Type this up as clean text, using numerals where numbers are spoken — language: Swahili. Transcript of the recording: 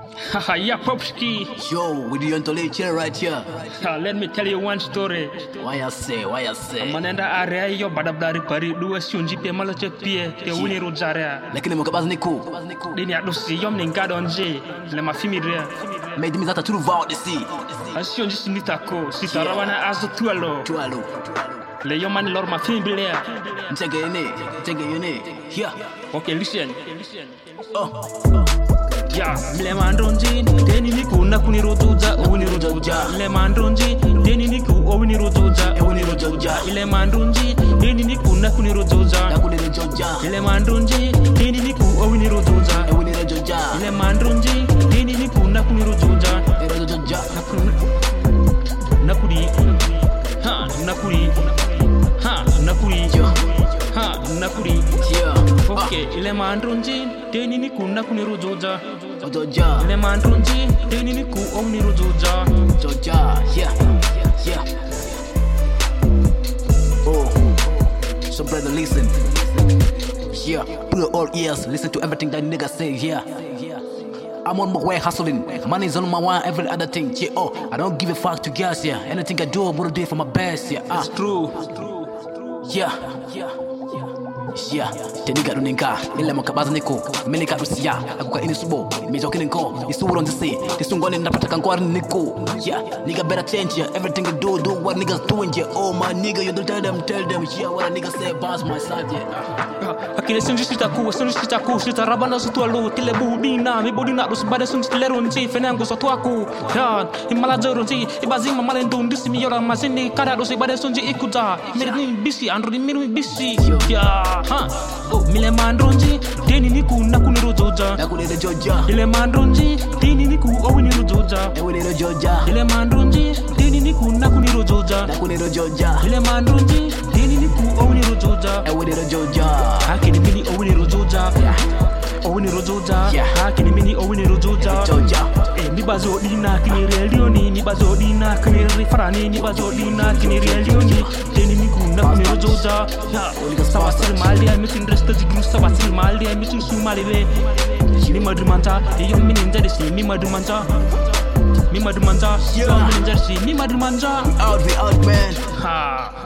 Haha, yeah, Popski. Yo, with the Antole chair right here. Let me tell you one story. Why I say? Manenda area yo badabdari pari dua siunji pe malache pie te wini rojaria. Lakini mkabazi niku. Dini adosi yom ningado nje le mafimi ria. Made me that to vow the sea. Asionji sinitako, sitarawana azo tualo. Le yomani lor mafimi bilea. Take it in. Here. Okay, listen. Oh. Ya, mle mandronji, deni niku na kunirojoja, unirojoja. Ile mandronji, deni niku unirojoja, unirojoja. Ile mandronji, deni niku na kunirojoja, nakunirojoja. Ile mandronji, deni niku unirojoja, unirojoja. Ile mandronji, deni niku na kunirojoja, unirojoja. Nakuri, ha, nakuri, ha, nakuri. Okay, ile mandronji, deni niku na kunirojoja. Ojoja. Ile mandronji, deni niku unirojoja. Joja, yeah. Oh, so brother, listen. Yeah, put your all ears, listen to everything that nigga say. Yeah, I'm on my way hustling. Money's on my way, every other thing. Yeah, oh, I don't give a fuck to guys. Yeah, anything I do, I'm gonna do it for my best. Yeah, it's true. Yeah, teniga runinga ile makabaza niko menika rusia akuka ini subo mejoke nko isuro ndise tisungone napata kankwa niko. Yeah, nigga better change. Yeah, everything you do what niggas doing. Yeah, oh my nigga, you don't tell them. Yeah, what a nigga say boss my side. Yeah, akile sunji sitaku sitarabana sutualo tile budina mi budina rus bada sunji tileronji fenango sotwaku ya imala joronji ibazima malendo ndisi mi yora masini kada rus bada sunji ikuta mirni bisi androni mirni bisi. Yeah, oh, mile mandronji deni niku na kunirojoja, ile mandronji deni niku owinirojoja, ile mandronji deni niku na kunirojoja, ile mandronji deni niku owinirojoja, hakini mini owinirojoja, hakini mini owinirojoja. Mi bazo dina kini relioni, mi bazo dina kini rifarani, mi bazo dina kini relioni deni niku na kunirojoja. Sawasil maldia mitin resta jigru sawasil maldia mitin sumalile mi madumanta yo minin jadisi mi madumanta mi madumanta mi madumanta out man. Ha